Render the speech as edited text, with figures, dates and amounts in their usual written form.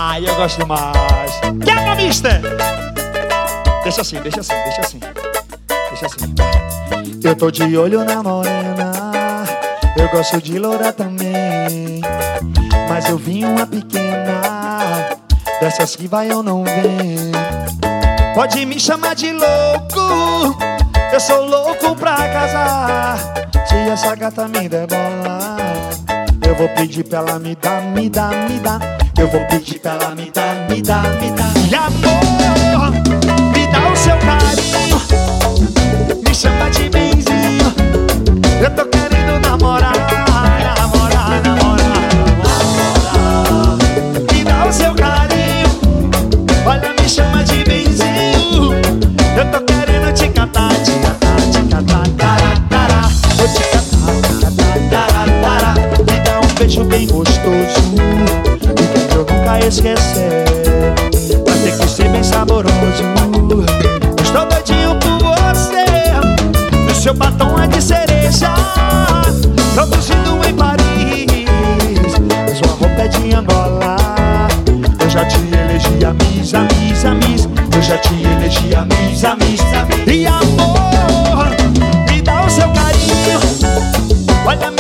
Ai, eu gosto demais. Quebra, mister! Deixa assim, deixa assim, deixa assim. Deixa assim. Eu tô de olho na morena, eu gosto de loura também, mas eu vi uma pequena, dessas que vai ou não vem. Pode me chamar de louco, eu sou louco pra casar. Se essa gata me der bola, eu vou pedir pra ela me dar, me dar, me dar. Eu vou pedir pra ela me dar, me dar, me dar. E amor, me dá o seu carinho, me chama de benzinho. Eu tô querendo namorar, namorar, namorar, namorar. Me dá o seu carinho, olha, me chama de benzinho. Eu tô querendo te cantar, te cantar, te cantar, tará, tará. Vou te cantar, tará, tará. Me dá um beijo bem gostoso, que eu nunca esquecer. Vai ter que ser bem saboroso. Estou doidinho por você. O seu batom é de cereja, produzido em Paris. A sua roupa é de Angola. Eu já te elegi a Miss, a Miss, a Miss. Eu já te elegi a Miss, a Miss, a Miss. E amor, me dá o seu carinho, olha,